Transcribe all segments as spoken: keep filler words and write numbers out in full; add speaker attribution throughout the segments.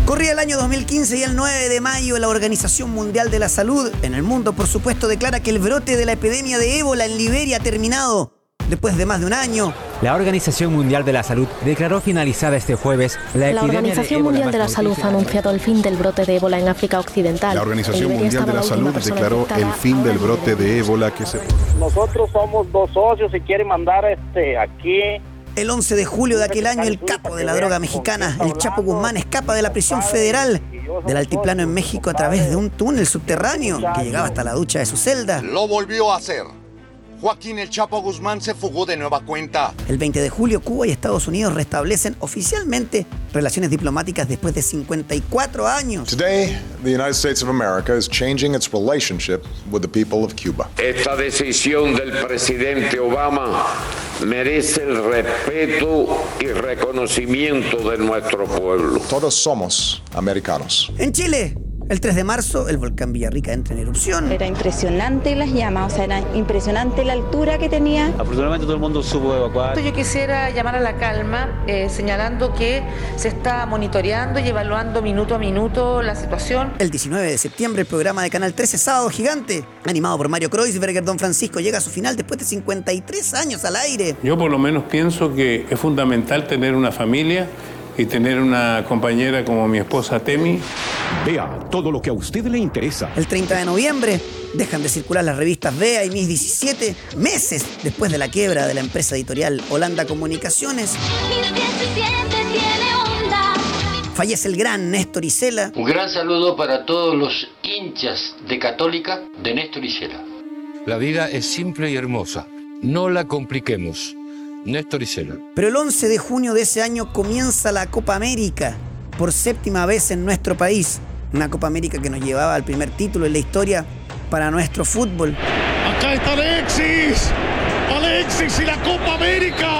Speaker 1: Corría el año dos mil quince y el nueve de mayo la Organización Mundial de la Salud, en el mundo por supuesto, declara que el brote de la epidemia de ébola en Liberia ha terminado después de más de un año.
Speaker 2: La Organización Mundial de la Salud declaró finalizada este jueves la,
Speaker 3: la Organización de Mundial de la Salud ha anunciado el fin del brote de ébola en África Occidental.
Speaker 4: La Organización Mundial de la Salud declaró el fin del brote de ébola que se...
Speaker 5: Nosotros somos dos socios y quieren mandar este aquí...
Speaker 1: El once de julio de aquel año, el capo de la droga mexicana, el Chapo Guzmán, escapa de la prisión federal del altiplano en México a través de un túnel subterráneo que llegaba hasta la ducha de su celda.
Speaker 6: Lo volvió a hacer. Joaquín El Chapo Guzmán se fugó de nueva cuenta.
Speaker 1: El veinte de julio, Cuba y Estados Unidos restablecen oficialmente relaciones diplomáticas después de cincuenta y cuatro años.
Speaker 4: Today, the United States of America is changing its relationship with the people of Cuba.
Speaker 7: Esta decisión del presidente Obama merece el respeto y reconocimiento de nuestro pueblo.
Speaker 4: Todos somos americanos.
Speaker 1: En Chile, el tres de marzo, el volcán Villarrica entra en erupción.
Speaker 8: Era impresionante las llamas, o sea, era impresionante la altura que tenía.
Speaker 9: Afortunadamente todo el mundo supo evacuar.
Speaker 10: Yo quisiera llamar a la calma, eh, señalando que se está monitoreando y evaluando minuto a minuto la situación.
Speaker 1: El diecinueve de septiembre, el programa de Canal trece, Sábado Gigante, animado por Mario Kreuzberger, Don Francisco, llega a su final después de cincuenta y tres años al aire.
Speaker 11: Yo por lo menos pienso que es fundamental tener una familia y tener una compañera como mi esposa Temi.
Speaker 12: Vea todo lo que a usted le interesa.
Speaker 1: El treinta de noviembre dejan de circular las revistas Vea y Mis diecisiete, meses después de la quiebra de la empresa editorial Holanda Comunicaciones. Mis diecisiete tiene onda. Fallece el gran Néstor Isela.
Speaker 13: Un gran saludo para todos los hinchas de Católica de Néstor Isela.
Speaker 14: La vida es simple y hermosa. No la compliquemos. Néstor Isela.
Speaker 1: Pero el once de junio de ese año comienza la Copa América, por séptima vez en nuestro país. Una Copa América que nos llevaba al primer título en la historia para nuestro fútbol.
Speaker 15: Acá está Alexis. Alexis y la Copa América.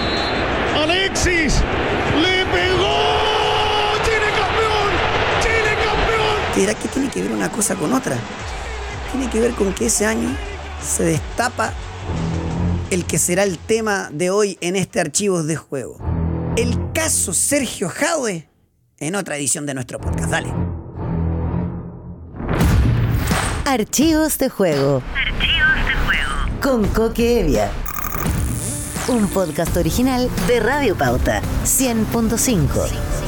Speaker 15: Alexis le pegó. Chile campeón. Chile campeón.
Speaker 1: ¿Será que tiene que ver una cosa con otra? Tiene que ver con que ese año se destapa el que será el tema de hoy en este Archivos de Juego. El caso Sergio Jadwe en otra edición de nuestro podcast. Dale.
Speaker 16: Archivos de Juego.
Speaker 17: Archivos de Juego.
Speaker 16: Con Coque Evia. Un podcast original de Radio Pauta cien punto cinco.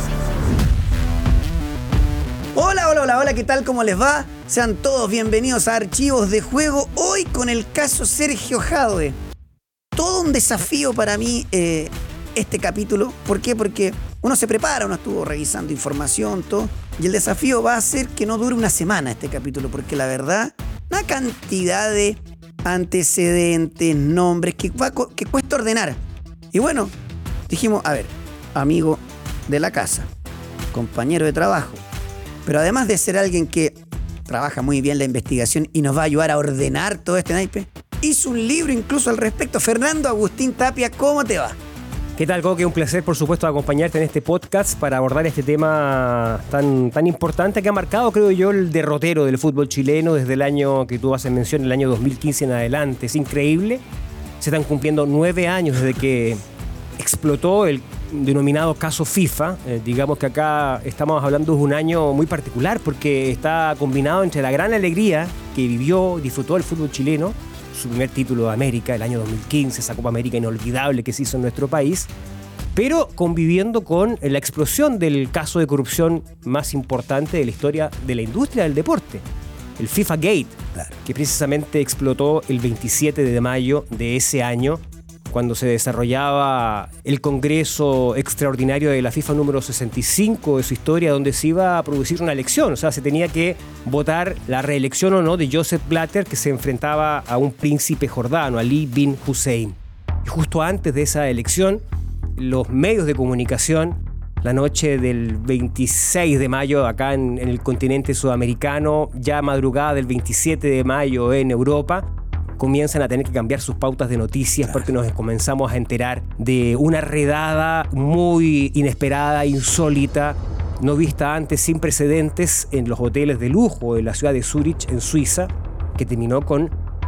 Speaker 1: Hola, hola, hola, hola, ¿qué tal? ¿Cómo les va? Sean todos bienvenidos a Archivos de Juego. Hoy con el caso Sergio Jadwe. Todo un desafío para mí eh, este capítulo. ¿Por qué? Porque uno se prepara, uno estuvo revisando información, todo. Y el desafío va a ser que no dure una semana este capítulo. Porque la verdad, una cantidad de antecedentes, nombres, que, va, que cuesta ordenar. Y bueno, dijimos, a ver, amigo de la casa, compañero de trabajo. Pero además de ser alguien que trabaja muy bien la investigación y nos va a ayudar a ordenar todo este naipe, hizo un libro incluso al respecto. Fernando Agustín Tapia, ¿cómo te va?
Speaker 18: ¿Qué tal, Coque? Un placer, por supuesto, acompañarte en este podcast para abordar este tema tan, tan importante que ha marcado, creo yo, el derrotero del fútbol chileno desde el año que tú haces mención, el año dos mil quince en adelante. Es increíble. Se están cumpliendo nueve años desde que explotó el denominado caso FIFA. Eh, digamos que acá estamos hablando de un año muy particular porque está combinado entre la gran alegría que vivió, disfrutó el fútbol chileno, su primer título de América, el año dos mil quince, esa Copa América inolvidable que se hizo en nuestro país, pero conviviendo con la explosión del caso de corrupción más importante de la historia de la industria del deporte, el FIFA Gate, claro, que precisamente explotó el veintisiete de mayo de ese año, cuando se desarrollaba el Congreso Extraordinario de la FIFA número sesenta y cinco de su historia, donde se iba a producir una elección. O sea, se tenía que votar la reelección o no de Joseph Blatter, que se enfrentaba a un príncipe jordano, Ali bin Hussein. Y justo antes de esa elección, los medios de comunicación, la noche del veintiséis de mayo acá en, en el continente sudamericano, ya madrugada del veintisiete de mayo en Europa, comienzan a tener que cambiar sus pautas de noticias porque nos comenzamos a enterar de una redada muy inesperada, insólita, no vista antes, sin precedentes, en los hoteles de lujo de la ciudad de Zúrich, en Suiza, que terminó con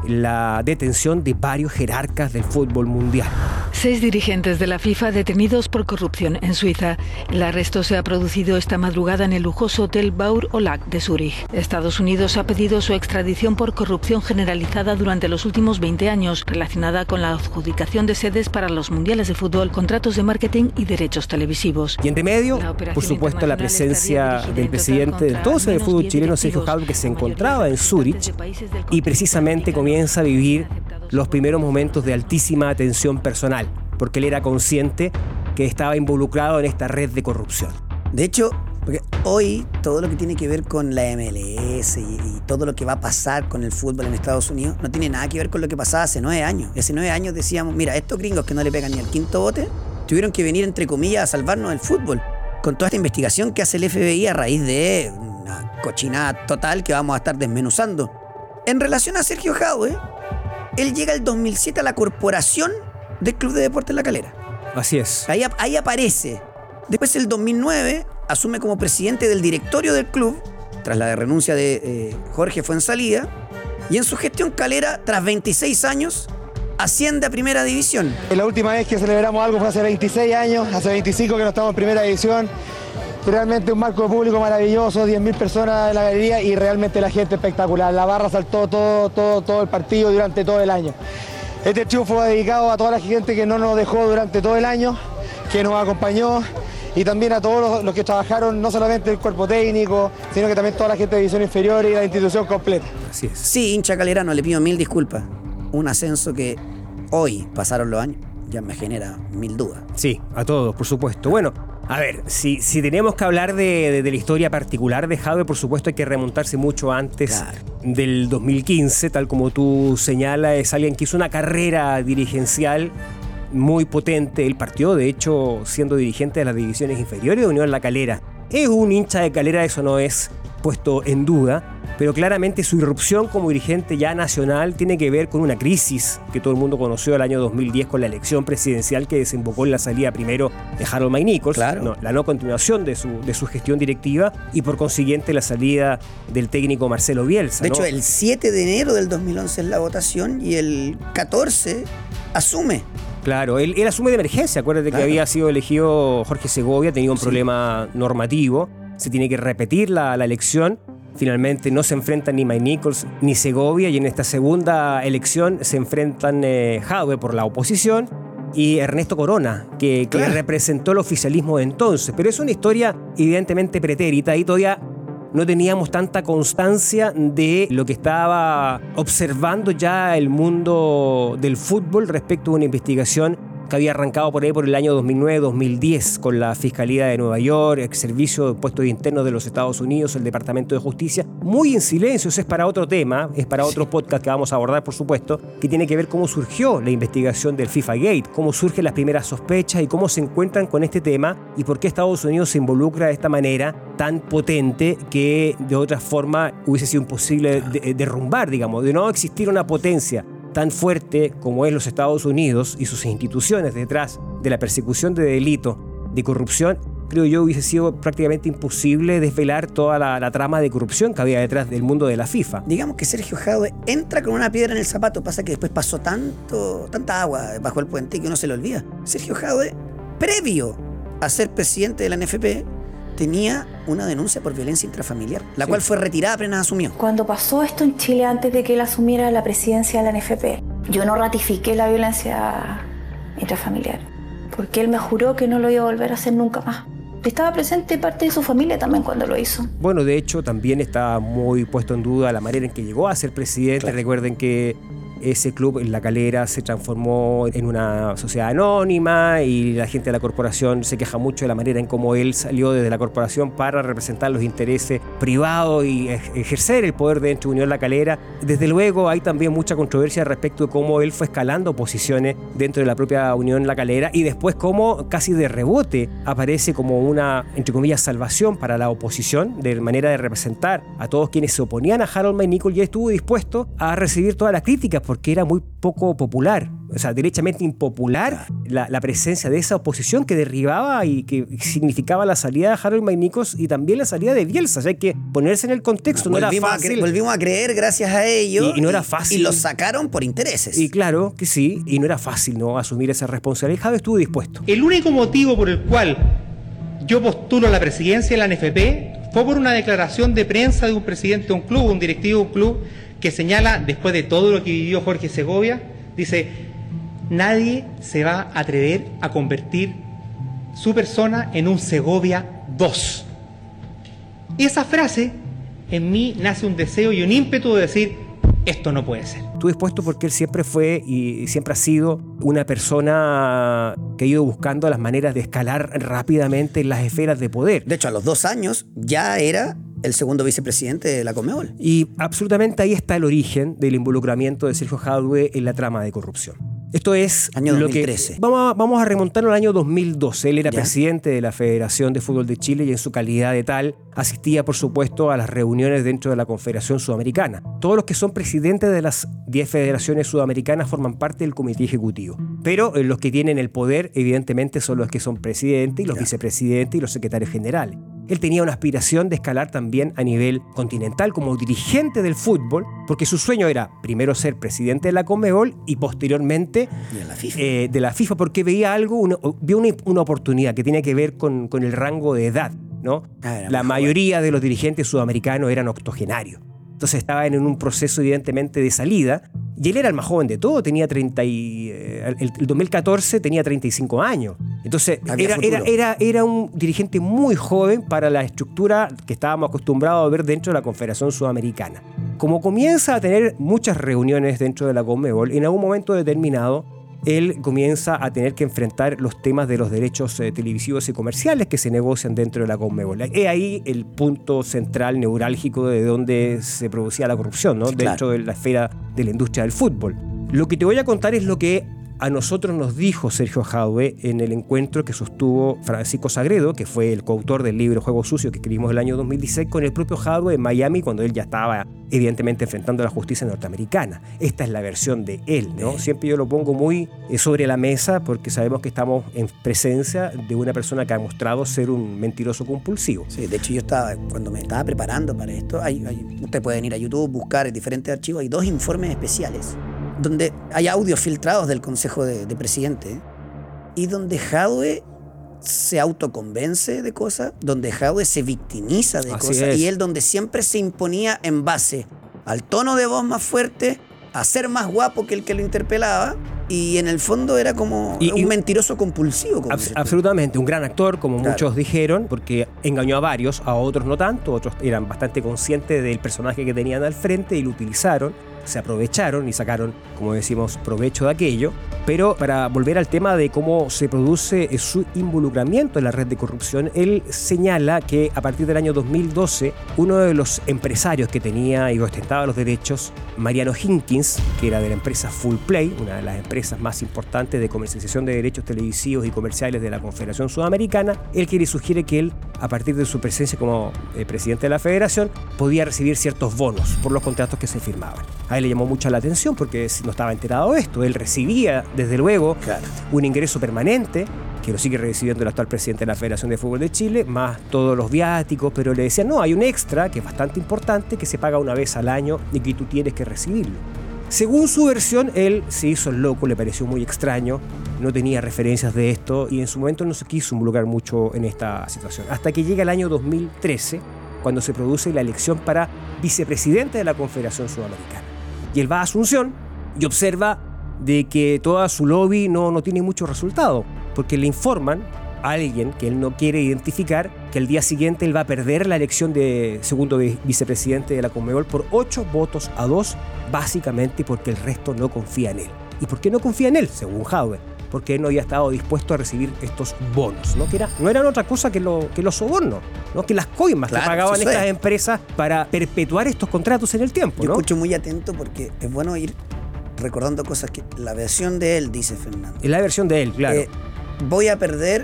Speaker 18: la detención de varios jerarcas del fútbol mundial.
Speaker 19: Seis dirigentes de la FIFA detenidos por corrupción en Suiza. El arresto se ha producido esta madrugada en el lujoso hotel Baur au Lac de Zúrich. Estados Unidos ha pedido su extradición por corrupción generalizada durante los últimos veinte años, relacionada con la adjudicación de sedes para los mundiales de fútbol, contratos de marketing y derechos televisivos.
Speaker 18: Y entre medio, por supuesto, la presencia del presidente del entonces del fútbol chileno, Sergio Jadue, que se encontraba en Zúrich y precisamente comienza a vivir los primeros momentos de altísima atención personal, porque él era consciente que estaba involucrado en esta red de corrupción.
Speaker 1: De hecho, porque hoy todo lo que tiene que ver con la M L S y, y todo lo que va a pasar con el fútbol en Estados Unidos no tiene nada que ver con lo que pasaba hace nueve años. Y hace nueve años decíamos, mira, estos gringos que no le pegan ni al quinto bote tuvieron que venir, entre comillas, a salvarnos del fútbol. Con toda esta investigación que hace el F B I a raíz de una cochinada total que vamos a estar desmenuzando. En relación a Sergio Jadue, él llega el dos mil siete a la corporación del Club de Deportes La Calera.
Speaker 18: Así es.
Speaker 1: Ahí, ahí aparece. Después, el dos mil nueve, asume como presidente del directorio del club, tras la renuncia de eh, Jorge Fuenzalida. Y en su gestión Calera, tras veintiséis años, asciende a Primera División.
Speaker 20: La última vez que celebramos algo fue hace veintiséis años, hace veinticinco que no estamos en Primera División. Realmente un marco público maravilloso, diez mil personas en la galería y realmente la gente espectacular. La barra saltó todo, todo, todo el partido durante todo el año. Este triunfo fue dedicado a toda la gente que no nos dejó durante todo el año, que nos acompañó, y también a todos los, los que trabajaron, no solamente el cuerpo técnico, sino que también toda la gente de división inferior y la institución completa.
Speaker 18: Así es.
Speaker 1: Sí, hincha calerano, le pido mil disculpas. Un ascenso que hoy, pasaron los años, ya me genera mil dudas.
Speaker 18: Sí, a todos, por supuesto. Bueno, a ver, si, si tenemos que hablar de, de, de la historia particular de Jadue, por supuesto hay que remontarse mucho antes claro. del dos mil quince, tal como tú señalas. Es alguien que hizo una carrera dirigencial muy potente. Él partió, de hecho, siendo dirigente de las divisiones inferiores de Unión La Calera. Es un hincha de Calera, eso no es puesto en duda, pero claramente su irrupción como dirigente ya nacional tiene que ver con una crisis que todo el mundo conoció el año dos mil diez con la elección presidencial que desembocó en la salida primero de Harold McNichols,
Speaker 1: claro.
Speaker 18: no, la no continuación de su, de su gestión directiva y por consiguiente la salida del técnico Marcelo Bielsa.
Speaker 1: De
Speaker 18: ¿no?
Speaker 1: hecho, el siete de enero del dos mil once es la votación y el catorce asume.
Speaker 18: Claro, él, él asume de emergencia. Acuérdate claro. que había sido elegido Jorge Segovia, tenía un sí. problema normativo, se tiene que repetir la, la elección. Finalmente no se enfrentan ni McNichols ni Segovia y en esta segunda elección se enfrentan eh, Jadue por la oposición y Ernesto Corona, que, que claro. representó el oficialismo de entonces. Pero es una historia evidentemente pretérita y todavía no teníamos tanta constancia de lo que estaba observando ya el mundo del fútbol respecto a una investigación que había arrancado por ahí por el año dos mil nueve dos mil diez con la Fiscalía de Nueva York, el Servicio de Impuestos Internos de los Estados Unidos, el Departamento de Justicia, muy en silencio. Eso es para otro tema, es para otro podcast que vamos a abordar, por supuesto, que tiene que ver cómo surgió la investigación del FIFA Gate, cómo surgen las primeras sospechas y cómo se encuentran con este tema y por qué Estados Unidos se involucra de esta manera tan potente que de otra forma hubiese sido imposible de, derrumbar, digamos, de no existir una potencia tan fuerte como es los Estados Unidos y sus instituciones detrás de la persecución de delito de corrupción. Creo yo hubiese sido prácticamente imposible desvelar toda la, la trama de corrupción que había detrás del mundo de la FIFA.
Speaker 1: Digamos que Sergio Jadue entra con una piedra en el zapato, pasa que después pasó tanto, tanta agua bajo el puente que uno se lo olvida. Sergio Jadue, previo a ser presidente de la N F P, tenía una denuncia por violencia intrafamiliar, la sí. cual fue retirada apenas asumió.
Speaker 21: Cuando pasó esto en Chile, antes de que él asumiera la presidencia de la N F P, yo no ratifiqué la violencia intrafamiliar, porque él me juró que no lo iba a volver a hacer nunca más. Estaba presente parte de su familia también cuando lo hizo.
Speaker 18: Bueno, de hecho, también está muy puesto en duda la manera en que llegó a ser presidente. Claro. Recuerden que ese club en La Calera se transformó en una sociedad anónima y la gente de la corporación se queja mucho de la manera en cómo él salió desde la corporación para representar los intereses privados y ejercer el poder dentro de Unión La Calera. Desde luego hay también mucha controversia respecto de cómo él fue escalando posiciones dentro de la propia Unión La Calera y después cómo casi de rebote aparece como una, entre comillas, salvación para la oposición de manera de representar a todos quienes se oponían a Harold McNichols y estuvo dispuesto a recibir todas las críticas porque era muy poco popular. o sea, derechamente impopular la, la presencia de esa oposición que derribaba y que significaba la salida de Harold Maynicos y también la salida de Bielsa. O sea, hay que ponerse en el contexto, no, no era fácil.
Speaker 1: A cre- volvimos a creer gracias a ellos.
Speaker 18: Y, y no era fácil.
Speaker 1: Y, y los sacaron por intereses.
Speaker 18: Y claro que sí, y no era fácil, ¿no?, asumir esa responsabilidad. Jadwe estuvo dispuesto.
Speaker 2: El único motivo por el cual yo postulo a la presidencia de la N F P fue por una declaración de prensa de un presidente de un club, un directivo de un club, que señala, después de todo lo que vivió Jorge Segovia, dice: nadie se va a atrever a convertir su persona en un Segovia dos. Esa frase en mí nace un deseo y un ímpetu de decir: esto no puede ser.
Speaker 18: Estuve dispuesto porque él siempre fue y siempre ha sido una persona que ha ido buscando las maneras de escalar rápidamente en las esferas de poder.
Speaker 1: De hecho, a los dos años ya era el segundo vicepresidente de la Conmebol.
Speaker 18: Y absolutamente ahí está el origen del involucramiento de Sergio Jadwe en la trama de corrupción. Esto es
Speaker 1: año
Speaker 18: lo
Speaker 1: dos mil trece.
Speaker 18: Que vamos a, vamos a remontarlo al año dos mil doce. Él era
Speaker 1: ¿Ya?
Speaker 18: presidente de la Federación de Fútbol de Chile y en su calidad de tal asistía, por supuesto, a las reuniones dentro de la Confederación Sudamericana. Todos los que son presidentes de las diez federaciones sudamericanas forman parte del comité ejecutivo. Pero eh, los que tienen el poder, evidentemente, son los que son presidentes y los ¿Ya? vicepresidentes y los secretarios generales. Él tenía una aspiración de escalar también a nivel continental como dirigente del fútbol, porque su sueño era primero ser presidente de la Conmebol y posteriormente
Speaker 1: de la FIFA,
Speaker 18: eh, de la FIFA porque veía algo, una, vio una, una oportunidad que tenía que ver con, con el rango de edad, ¿no? Ah, la mayoría de los dirigentes sudamericanos eran octogenarios. Entonces estaba en un proceso evidentemente de salida y él era el más joven de todo, tenía treinta y, eh, el, el dos mil catorce tenía treinta y cinco años. Entonces era, era, era, era un dirigente muy joven para la estructura que estábamos acostumbrados a ver dentro de la Confederación Sudamericana. Como comienza a tener muchas reuniones dentro de la Conmebol, en algún momento determinado él comienza a tener que enfrentar los temas de los derechos eh, televisivos y comerciales que se negocian dentro de la Conmebol. Es ahí el punto central, neurálgico, de donde se producía la corrupción, ¿no? Sí, dentro claro. de la esfera de la industria del fútbol. Lo que te voy a contar es lo que a nosotros nos dijo Sergio Jadwe en el encuentro que sostuvo Francisco Sagredo, que fue el coautor del libro Juego Sucio que escribimos el año dos mil dieciséis, con el propio Jadwe en Miami, cuando él ya estaba evidentemente enfrentando la justicia norteamericana. Esta es la versión de él, ¿no? Siempre yo lo pongo muy sobre la mesa porque sabemos que estamos en presencia de una persona que ha mostrado ser un mentiroso compulsivo.
Speaker 1: Sí, de hecho yo estaba, cuando me estaba preparando para esto, hay, hay, ustedes pueden ir a YouTube, buscar diferentes archivos, hay dos informes especiales donde hay audios filtrados del Consejo de, de Presidente, ¿eh? Y donde Jadwe se autoconvence de cosas, donde Jadwe se victimiza de
Speaker 18: Así
Speaker 1: cosas,
Speaker 18: es.
Speaker 1: y él donde siempre se imponía en base al tono de voz más fuerte, a ser más guapo que el que lo interpelaba, y en el fondo era como y, un y, mentiroso compulsivo. Como
Speaker 18: abs- absolutamente, un gran actor, como
Speaker 1: claro.
Speaker 18: muchos dijeron, porque engañó a varios, a otros no tanto, otros eran bastante conscientes del personaje que tenían al frente y lo utilizaron, se aprovecharon y sacaron, como decimos, provecho de aquello. Pero para volver al tema de cómo se produce su involucramiento en la red de corrupción, él señala que a partir del año dos mil doce, uno de los empresarios que tenía y ostentaba los derechos, Mariano Hinkins, que era de la empresa Full Play, una de las empresas más importantes de comercialización de derechos televisivos y comerciales de la Confederación Sudamericana, él quiere y sugiere que él, a partir de su presencia como eh, presidente de la federación, podía recibir ciertos bonos por los contratos que se firmaban. A él le llamó mucho la atención porque no estaba enterado de esto. Él recibía, desde luego, claro. un ingreso permanente, que lo sigue recibiendo el actual presidente de la Federación de Fútbol de Chile, más todos los viáticos, pero le decían, no, hay un extra que es bastante importante, que se paga una vez al año y que tú tienes que recibirlo. Según su versión, él se hizo el loco, le pareció muy extraño, no tenía referencias de esto y en su momento no se quiso involucrar mucho en esta situación. Hasta que llega el año dos mil trece, cuando se produce la elección para vicepresidente de la Confederación Sudamericana. Y él va a Asunción y observa de que toda su lobby no, no tiene mucho resultado, porque le informan a alguien que él no quiere identificar que el día siguiente él va a perder la elección de segundo vicepresidente de la Conmebol por ocho votos a dos, básicamente porque el resto no confía en él. ¿Y por qué no confía en él? Según Jadwe, porque él no había estado dispuesto a recibir estos bonos, ¿no? Que era, no eran otra cosa que, lo, que los sobornos, ¿no? Que las coimas claro, que pagaban estas es. empresas para perpetuar estos contratos en el tiempo.
Speaker 1: Yo
Speaker 18: ¿no?
Speaker 1: escucho muy atento porque es bueno ir recordando cosas que la versión de él, dice Fernando.
Speaker 18: Es la versión de él, claro.
Speaker 1: Eh, voy a perder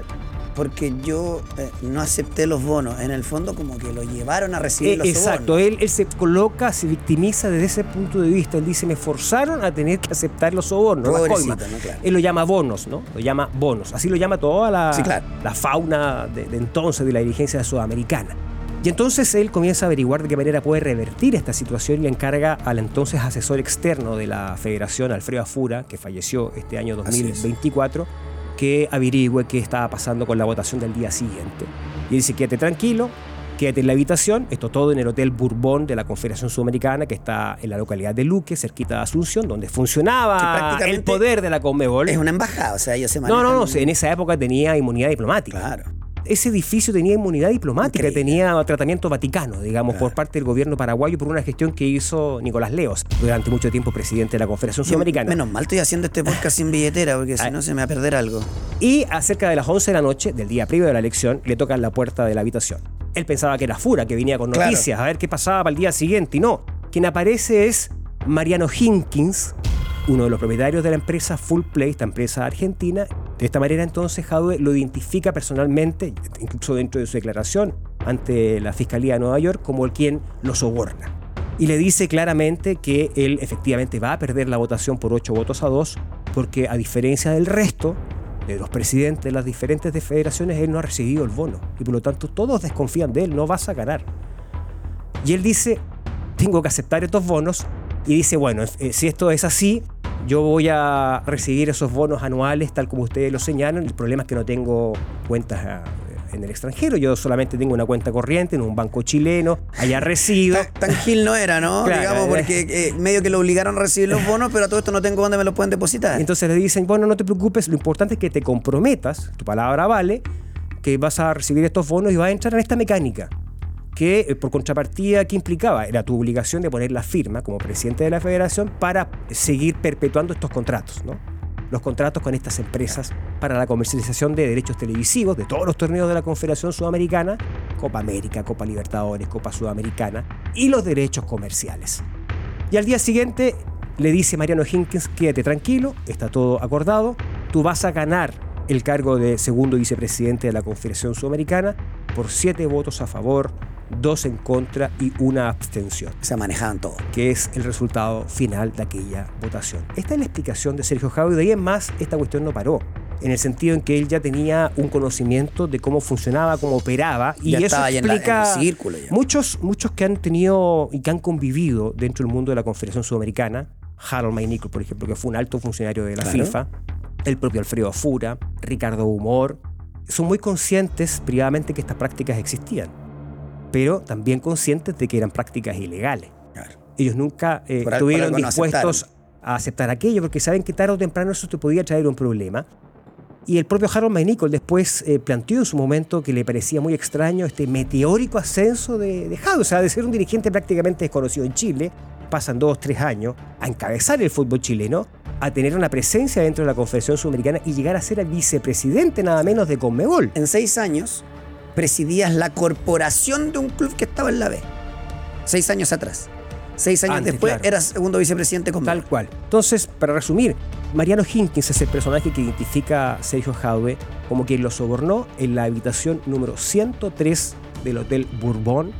Speaker 1: porque yo eh, no acepté los bonos. En el fondo como que lo llevaron a recibir
Speaker 18: Eh,
Speaker 1: los
Speaker 18: exacto,
Speaker 1: sobornos.
Speaker 18: él, él se coloca, se victimiza desde ese punto de vista. Él dice, me forzaron a tener que aceptar los sobornos, las
Speaker 1: Pobrecito,
Speaker 18: coimas.
Speaker 1: ¿no? Claro.
Speaker 18: Él lo llama bonos, ¿no? Lo llama bonos. Así lo llama toda la,
Speaker 1: Sí, claro.
Speaker 18: la fauna de, de entonces de la dirigencia sudamericana. Y entonces él comienza a averiguar de qué manera puede revertir esta situación y le encarga al entonces asesor externo de la federación, Alfredo Afura, que falleció este año dos mil veinticuatro, que averigüe qué estaba pasando con la votación del día siguiente. Y dice, quédate tranquilo, quédate en la habitación, esto todo en el Hotel Bourbon de la Confederación Sudamericana, que está en la localidad de Luque, cerquita de Asunción, donde funcionaba el poder de la Conmebol.
Speaker 1: Es una embajada, o sea, ellos se
Speaker 18: No,
Speaker 1: manejan...
Speaker 18: no, no, en esa época tenía inmunidad diplomática.
Speaker 1: Claro.
Speaker 18: Ese edificio tenía inmunidad diplomática,
Speaker 1: Increíble.
Speaker 18: tenía tratamiento vaticano, digamos,
Speaker 1: Claro.
Speaker 18: por parte del gobierno paraguayo por una gestión que hizo Nicolás Leos, durante mucho tiempo presidente de la Confederación
Speaker 1: Yo,
Speaker 18: Sudamericana.
Speaker 1: menos mal estoy haciendo este podcast sin billetera, porque si
Speaker 18: Ah.
Speaker 1: no se me va a perder algo.
Speaker 18: Y a cerca de las once de la noche, del día previo de la elección, le tocan la puerta de la habitación. Él pensaba que era Fura, que venía con
Speaker 1: Claro.
Speaker 18: noticias, a ver qué pasaba para el día siguiente, y no. Quien aparece es Mariano Hinkins, uno de los propietarios de la empresa Full Play, esta empresa argentina. De esta manera entonces Jadwe lo identifica personalmente, incluso dentro de su declaración ante la Fiscalía de Nueva York, como el quien lo soborna. Y le dice claramente que él efectivamente va a perder la votación por ocho votos a dos, porque a diferencia del resto de los presidentes de las diferentes federaciones, él no ha recibido el bono. Y por lo tanto todos desconfían de él, no vas a ganar. Y él dice, tengo que aceptar estos bonos. Y dice, bueno, eh, si esto es así, yo voy a recibir esos bonos anuales tal como ustedes lo señalan. El problema es que no tengo cuentas eh, en el extranjero. Yo solamente tengo una cuenta corriente en un banco chileno. Allá resido.
Speaker 1: Tan gil no era, ¿no?
Speaker 18: Claro,
Speaker 1: Digamos, porque eh, medio que lo obligaron a recibir los bonos, pero a todo esto no tengo dónde me los pueden depositar.
Speaker 18: Entonces le dicen, bueno, no te preocupes, lo importante es que te comprometas, tu palabra vale, que vas a recibir estos bonos y vas a entrar en esta mecánica. Que eh, por contrapartida, ¿qué implicaba? Era tu obligación de poner la firma como presidente de la federación para seguir perpetuando estos contratos, ¿no? Los contratos con estas empresas para la comercialización de derechos televisivos de todos los torneos de la Confederación Sudamericana, Copa América, Copa Libertadores, Copa Sudamericana, y los derechos comerciales. Y al día siguiente le dice Mariano Hinkins, quédate tranquilo, está todo acordado, tú vas a ganar el cargo de segundo vicepresidente de la Confederación Sudamericana por siete votos a favor, dos en contra y una abstención.
Speaker 1: Se manejaban todo.
Speaker 18: Que es el resultado final de aquella votación. Esta es la explicación de Sergio Jadwe, y de ahí en más esta cuestión no paró. En el sentido en que él ya tenía un conocimiento de cómo funcionaba, cómo operaba, y
Speaker 1: Ya
Speaker 18: eso
Speaker 1: estaba ahí en la-
Speaker 18: explica
Speaker 1: en el círculo ya.
Speaker 18: muchos, muchos que han tenido y que han convivido dentro del mundo de la Confederación Sudamericana. Harold Maynickel, por ejemplo, que fue un alto funcionario de la
Speaker 1: Claro.
Speaker 18: FIFA, el propio Alfredo Fura, Ricardo Humor, son muy conscientes privadamente que estas prácticas existían, pero también conscientes de que eran prácticas ilegales.
Speaker 1: Claro.
Speaker 18: Ellos nunca eh,
Speaker 1: Por al-
Speaker 18: estuvieron
Speaker 1: por algo no
Speaker 18: dispuestos
Speaker 1: aceptaron.
Speaker 18: a aceptar aquello, porque saben que tarde o temprano eso te podía traer un problema. Y el propio Harold Maynickel después eh, planteó en su momento que le parecía muy extraño este meteórico ascenso de, de Jadwe, o sea, de ser un dirigente prácticamente desconocido en Chile, pasan dos, tres años a encabezar el fútbol chileno, a tener una presencia dentro de la Confederación Sudamericana y llegar a ser el vicepresidente nada menos de Conmebol.
Speaker 1: En seis años presidías la corporación de un club que estaba en la B. Seis años atrás. Seis años
Speaker 18: Antes,
Speaker 1: después
Speaker 18: claro.
Speaker 1: eras segundo vicepresidente con
Speaker 18: Tal cual. Entonces, para resumir, Mariano Hinkins es el personaje que identifica a Sergio Jadwe como quien lo sobornó en la habitación número ciento tres del Hotel Bourbon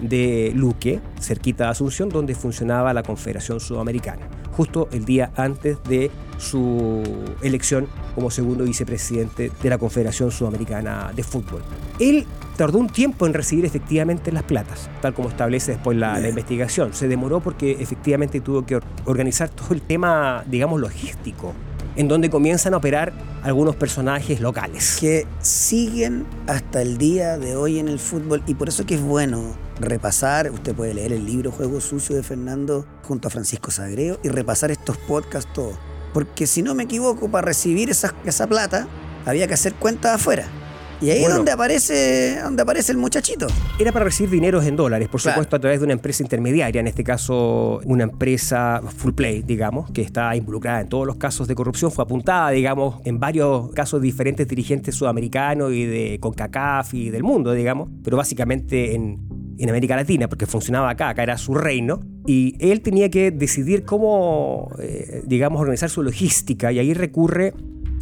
Speaker 18: de Luque, cerquita de Asunción, donde funcionaba la Confederación Sudamericana, justo el día antes de su elección como segundo vicepresidente de la Confederación Sudamericana de Fútbol. Él tardó un tiempo en recibir efectivamente las platas, tal como establece después la, la investigación. Se demoró porque efectivamente tuvo que or- organizar todo el tema, digamos, logístico, en donde comienzan a operar algunos personajes locales.
Speaker 1: Que siguen hasta el día de hoy en el fútbol, y por eso que es bueno repasar, usted puede leer el libro Juego Sucio de Fernando junto a Francisco Sagreo y repasar estos podcasts todos. Porque si no me equivoco, para recibir esa, esa plata había que hacer cuentas afuera. Y ahí
Speaker 18: Bueno.
Speaker 1: es donde aparece, donde aparece el muchachito.
Speaker 18: Era para recibir dineros en dólares, por
Speaker 1: Claro.
Speaker 18: supuesto, a través de una empresa intermediaria, en este caso una empresa Full Play, digamos, que está involucrada en todos los casos de corrupción, fue apuntada, digamos, en varios casos de diferentes dirigentes sudamericanos y de CONCACAF y del mundo, digamos, pero básicamente en, en América Latina, porque funcionaba acá, acá era su reino, y él tenía que decidir cómo, eh, digamos, organizar su logística, y ahí recurre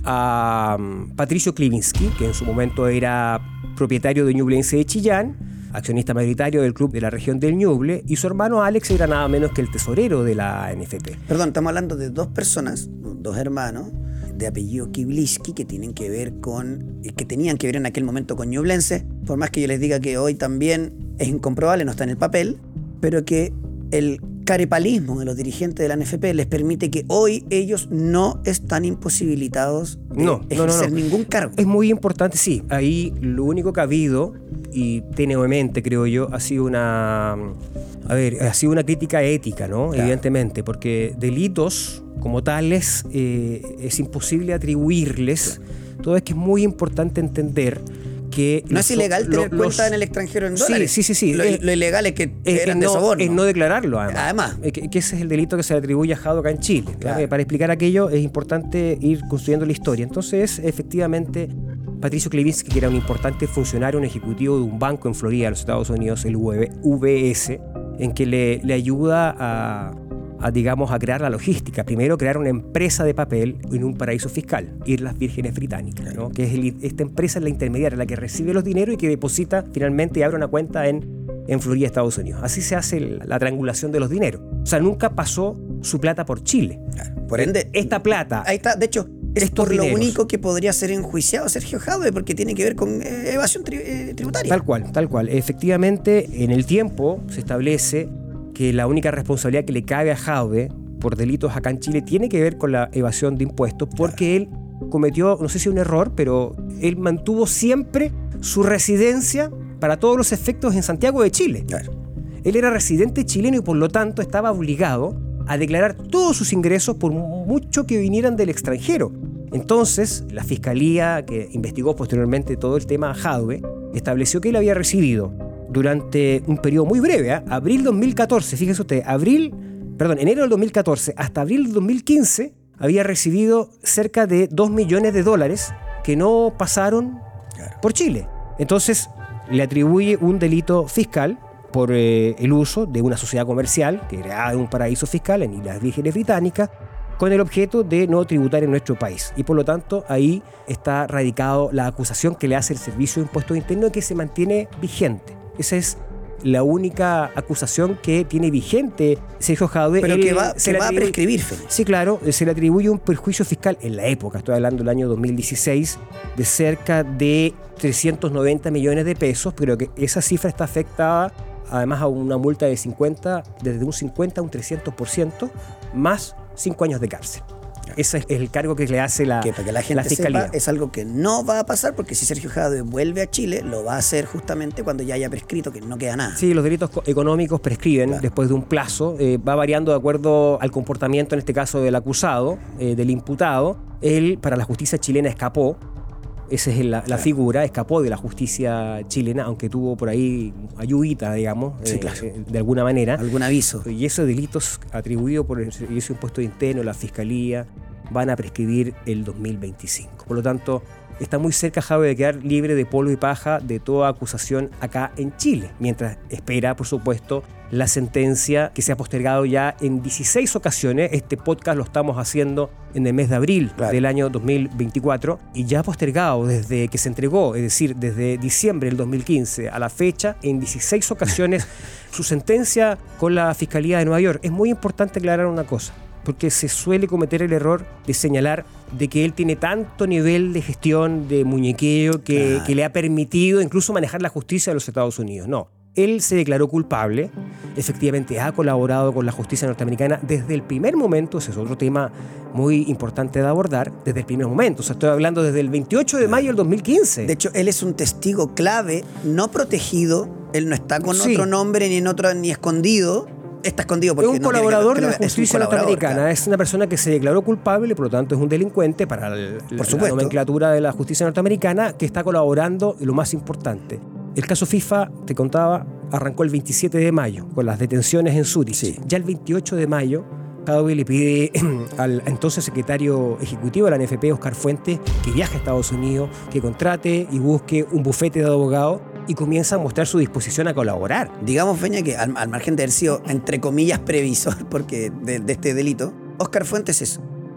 Speaker 18: a um, Patricio Klivinsky, que en su momento era propietario de Ñublense de Chillán, accionista mayoritario del club de la región del Ñuble, y su hermano Alex era nada menos que el tesorero de la N F P.
Speaker 1: Perdón, estamos hablando de dos personas, dos hermanos, de apellido Klivinsky, que tienen que ver con, que tenían que ver en aquel momento con Ñublense, por más que yo les diga que hoy también es incomprobable, no está en el papel, pero que el carepalismo de los dirigentes de la N F P les permite que hoy ellos no están imposibilitados de
Speaker 18: no,
Speaker 1: ejercer
Speaker 18: no, no, no.
Speaker 1: ningún cargo.
Speaker 18: Es muy importante, sí. Ahí lo único que ha habido, y tenuemente creo yo, ha sido una, a ver, ha sido una crítica ética, ¿no? Claro. Evidentemente, porque delitos como tales eh, es imposible atribuirles. Claro. Todo es que es muy importante entender que
Speaker 1: no es ilegal
Speaker 18: lo,
Speaker 1: tener
Speaker 18: los,
Speaker 1: cuenta en el extranjero en dólares.
Speaker 18: Sí, sí, sí. sí.
Speaker 1: Lo,
Speaker 18: eh,
Speaker 1: lo ilegal es que
Speaker 18: eh,
Speaker 1: eran
Speaker 18: eh,
Speaker 1: de
Speaker 18: no,
Speaker 1: soborno.
Speaker 18: Es no declararlo, además.
Speaker 1: Además.
Speaker 18: Eh, que, que ese es el delito que se le atribuye a Jado acá en Chile.
Speaker 1: Claro.
Speaker 18: Para explicar aquello es importante ir construyendo la historia. Entonces, efectivamente, Patricio Klivinsky, que era un importante funcionario, un ejecutivo de un banco en Florida, en los Estados Unidos, el U B S, en que le, le ayuda a... A, digamos, a crear la logística. Primero, crear una empresa de papel en un paraíso fiscal, Islas Vírgenes Británicas, ¿no? Que es el, esta empresa es la intermediaria, la que recibe los dineros y que deposita finalmente y abre una cuenta en, en Florida, Estados Unidos. Así se hace la, la triangulación de los dineros. O sea, nunca pasó su plata por Chile.
Speaker 1: Por ende,
Speaker 18: esta plata...
Speaker 1: Ahí está, de hecho, es por dineros. Lo único que podría ser enjuiciado Sergio Jadwe, porque tiene que ver con eh, evasión tri, eh, tributaria.
Speaker 18: Tal cual, tal cual. Efectivamente, en el tiempo se establece que la única responsabilidad que le cabe a Jadwe por delitos acá en Chile tiene que ver con la evasión de impuestos, porque él cometió, no sé si un error, pero él mantuvo siempre su residencia para todos los efectos en Santiago de Chile. Claro. Él era residente chileno y por lo tanto estaba obligado a declarar todos sus ingresos por mucho que vinieran del extranjero. Entonces, la Fiscalía, que investigó posteriormente todo el tema a Jadwe, estableció que él había recibido durante un periodo muy breve, ¿eh? abril dos mil catorce, fíjese usted, abril, perdón, enero del dos mil catorce hasta abril del dos mil quince, había recibido cerca de dos millones de dólares que no pasaron claro. por Chile. Entonces, le atribuye un delito fiscal por eh, el uso de una sociedad comercial que era un paraíso fiscal en Islas Vírgenes Británicas, con el objeto de no tributar en nuestro país. Y por lo tanto, ahí está radicado la acusación que le hace el Servicio de Impuestos Internos, que se mantiene vigente. Esa es la única acusación que tiene vigente Sergio Jadwe.
Speaker 1: Pero Él que va, se que va atribuye, a prescribir, Félix.
Speaker 18: Sí, claro, se le atribuye un perjuicio fiscal en la época, estoy hablando del año dos mil dieciséis, de cerca de trescientos noventa millones de pesos, pero que esa cifra está afectada además a una multa de cincuenta, desde un cincuenta a un trescientos por ciento, más cinco años de cárcel. Ese es el cargo que le hace la,
Speaker 1: que para que la gente
Speaker 18: la Fiscalía.
Speaker 1: Sepa, es algo que no va a pasar, porque si Sergio Jadwe vuelve a Chile, lo va a hacer justamente cuando ya haya prescrito, que no queda nada.
Speaker 18: Sí, los delitos económicos prescriben claro. después de un plazo. Eh, va variando de acuerdo al comportamiento, en este caso del acusado, eh, del imputado. Él, para la justicia chilena, escapó. Esa es la, la claro. figura, escapó de la justicia chilena, aunque tuvo por ahí ayudita, digamos,
Speaker 1: sí,
Speaker 18: eh,
Speaker 1: claro.
Speaker 18: eh, de alguna manera.
Speaker 1: Algún aviso.
Speaker 18: Y esos delitos atribuidos por el Servicio de Impuestos Internos, la Fiscalía, van a prescribir el dos mil veinticinco. Por lo tanto, está muy cerca Jadwe de quedar libre de polvo y paja de toda acusación acá en Chile, mientras espera, por supuesto, la sentencia que se ha postergado ya en dieciséis ocasiones. Este podcast lo estamos haciendo en el mes de abril claro. del año dos mil veinticuatro y ya postergado desde que se entregó, es decir, desde diciembre del dos mil quince a la fecha, en dieciséis ocasiones su sentencia con la Fiscalía de Nueva York. Es muy importante aclarar una cosa, porque se suele cometer el error de señalar de que él tiene tanto nivel de gestión, de muñequeo, que, claro. que le ha permitido incluso manejar la justicia de los Estados Unidos. No, él se declaró culpable, efectivamente ha colaborado con la justicia norteamericana desde el primer momento. Ese es otro tema muy importante de abordar, desde el primer momento. O sea, estoy hablando desde el veintiocho de mayo del dos mil quince.
Speaker 1: De hecho, él es un testigo clave, no protegido, él no está con sí. otro nombre ni en otro, ni escondido. Está escondido porque
Speaker 18: es un
Speaker 1: no
Speaker 18: colaborador
Speaker 1: que,
Speaker 18: de la justicia norteamericana, claro. Es una persona que se declaró culpable, por lo tanto es un delincuente para el, Por la nomenclatura de la justicia norteamericana, que está colaborando. Y lo más importante, el caso FIFA, te contaba, arrancó el veintisiete de mayo con las detenciones en Zúrich. Sí. Ya el veintiocho de mayo, Jadwe le pide al entonces secretario ejecutivo de la N F P, Oscar Fuentes, que viaje a Estados Unidos, que contrate y busque un bufete de abogados, y comienza a mostrar su disposición a colaborar.
Speaker 1: Digamos, Feña, que al, al margen de haber sido, entre comillas, previsor porque de, de este delito, Oscar Fuentes es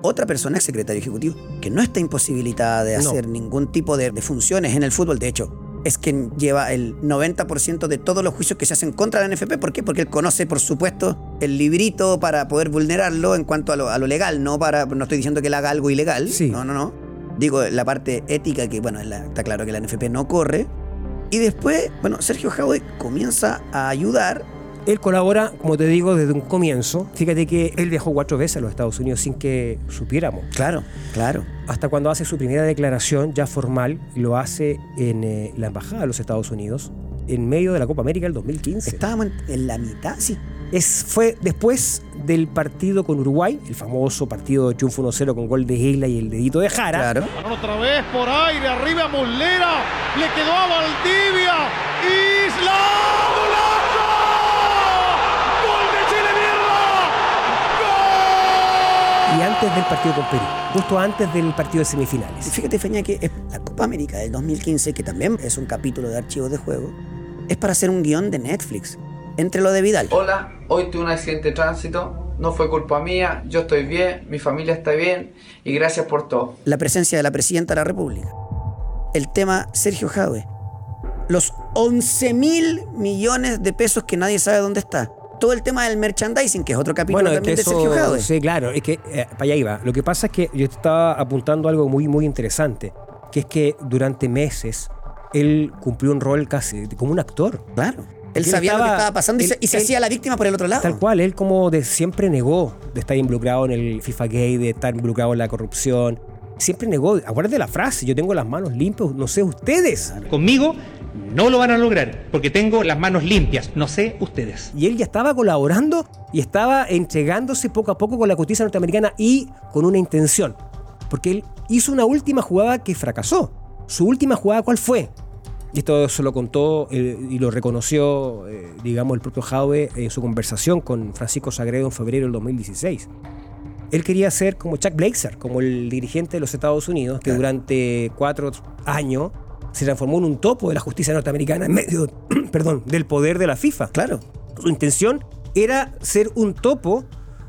Speaker 1: otra persona, ex secretario ejecutivo, que no está imposibilitada de hacer no. ningún tipo de, de funciones en el fútbol. De hecho, es quien lleva el noventa por ciento de todos los juicios que se hacen contra la N F P. ¿Por qué? Porque él conoce, por supuesto, el librito para poder vulnerarlo en cuanto a lo, a lo legal. No para, no estoy diciendo que él haga algo ilegal. Sí. No, no, no. Digo, la parte ética que, bueno, la, está claro que la N F P no corre. Y después, bueno, Sergio Jadwe comienza a ayudar.
Speaker 18: Él colabora, como te digo, desde un comienzo. Fíjate que él viajó cuatro veces a los Estados Unidos sin que supiéramos.
Speaker 1: Claro, claro.
Speaker 18: Hasta cuando hace su primera declaración ya formal, lo hace en eh, la Embajada de los Estados Unidos, en medio de la Copa América del dos mil quince.
Speaker 1: Estábamos en, en la mitad, sí.
Speaker 18: Es, fue después del partido con Uruguay, el famoso partido de triunfo uno cero con gol de Isla y el dedito de Jara.
Speaker 1: Claro.
Speaker 15: Otra vez por aire, arriba Muslera, le quedó a Valdivia, Isla, ¡golazo! ¡Gol de Chile, mierda! ¡Gol!
Speaker 18: Y antes del partido con Perú, justo antes del partido de semifinales.
Speaker 1: Fíjate, Feña, que la Copa América del dos mil quince, que también es un capítulo de archivos de juego, es para hacer un guión de Netflix. Entre lo de Vidal.
Speaker 3: Hola, hoy tuve un accidente de tránsito, no fue culpa mía, yo estoy bien, mi familia está bien y gracias por todo.
Speaker 1: La presencia de la Presidenta de la República. El tema Sergio Jadwe. Los once mil millones de pesos que nadie sabe dónde está. Todo el tema del merchandising, que es otro capítulo bueno, también de eso, Sergio Jadwe.
Speaker 18: Sí, claro, es que eh, para allá iba. Lo que pasa es que yo estaba apuntando algo muy, muy interesante, que es que durante meses él cumplió un rol casi como un actor.
Speaker 1: Claro. Él sabía estaba, lo que estaba pasando y, él, se, y se él, hacía la víctima por el otro lado.
Speaker 18: Tal cual, él como de siempre negó de estar involucrado en el FIFA Gate, de estar involucrado en la corrupción. Siempre negó. Acuérdate de la frase, yo tengo las manos limpias, no sé ustedes.
Speaker 2: Conmigo no lo van a lograr, porque tengo las manos limpias, no sé ustedes.
Speaker 18: Y él ya estaba colaborando y estaba entregándose poco a poco con la justicia norteamericana y con una intención. Porque él hizo una última jugada que fracasó. ¿Su última jugada cuál fue? Y esto se lo contó eh, y lo reconoció, eh, digamos, el propio Jadwe en su conversación con Francisco Sagredo en febrero del dos mil dieciséis. Él quería ser como Chuck Blazer, como el dirigente de los Estados Unidos, que claro. durante cuatro años se transformó en un topo de la justicia norteamericana en medio perdón, del poder de la FIFA.
Speaker 1: Claro.
Speaker 18: Su intención era ser un topo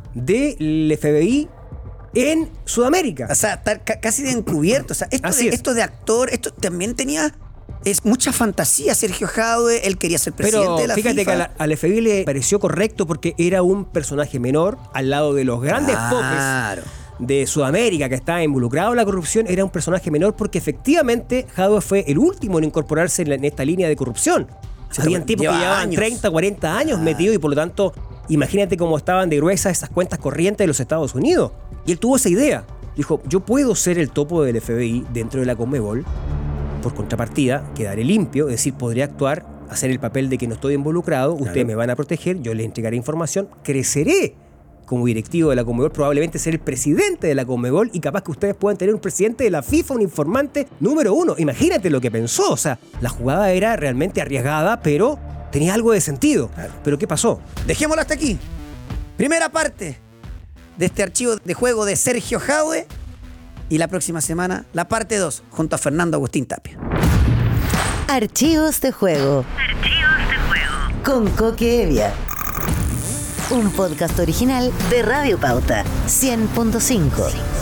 Speaker 18: del F B I en Sudamérica.
Speaker 1: O sea, estar ca- casi de encubierto. O sea, esto, de, esto de actor, esto también tenía... Es mucha fantasía. Sergio Jadwe, él quería ser presidente
Speaker 18: Pero
Speaker 1: de la
Speaker 18: fíjate
Speaker 1: FIFA.
Speaker 18: que a al F B I le pareció correcto porque era un personaje menor al lado de los grandes
Speaker 1: claro.
Speaker 18: popes de Sudamérica que estaba involucrado en la corrupción. Era un personaje menor porque efectivamente Jadwe fue el último en incorporarse en, la, en esta línea de corrupción. Sí, habían tipos que llevaban años. treinta, cuarenta años ah. metidos y por lo tanto, imagínate cómo estaban de gruesas esas cuentas corrientes de los Estados Unidos. Y él tuvo esa idea. Dijo, yo puedo ser el topo del F B I dentro de la Conmebol. Por contrapartida, quedaré limpio, es decir, podré actuar, hacer el papel de que no estoy involucrado, claro. ustedes me van a proteger, yo les entregaré información, creceré como directivo de la Conmebol, probablemente ser el presidente de la Conmebol y capaz que ustedes puedan tener un presidente de la FIFA, un informante número uno. Imagínate lo que pensó, o sea, la jugada era realmente arriesgada, pero tenía algo de sentido. Claro. ¿Pero qué pasó?
Speaker 1: Dejémoslo hasta aquí. Primera parte de este archivo de juego de Sergio Jadwe. Y la próxima semana, la parte dos, junto a Fernando Agustín Tapia.
Speaker 16: Archivos de juego.
Speaker 17: Archivos de juego.
Speaker 16: Con Coque Evia. Un podcast original de Radio Pauta. cien punto cinco.